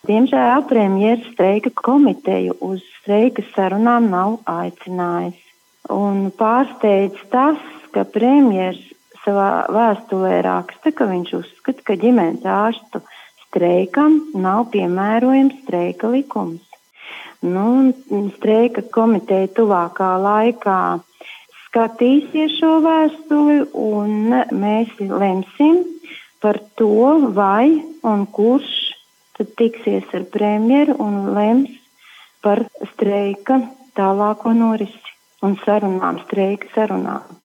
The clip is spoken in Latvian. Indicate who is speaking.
Speaker 1: Diemžēl premjeras streika komiteju uz streika sarunām nav aicinājis. Un pārsteidz tas, ka premjers savā vēstulē raksta, ka viņš uzskata, ka ģimenes ārstu streikam nav piemērojams streika likums. Streika komiteja tuvākā laikā skatīsies šo vēstuli un mēs lemsim par to, vai un kurš tad tiksies ar premjeru un lems par streika tālāko norisi un sarunām, streika sarunām.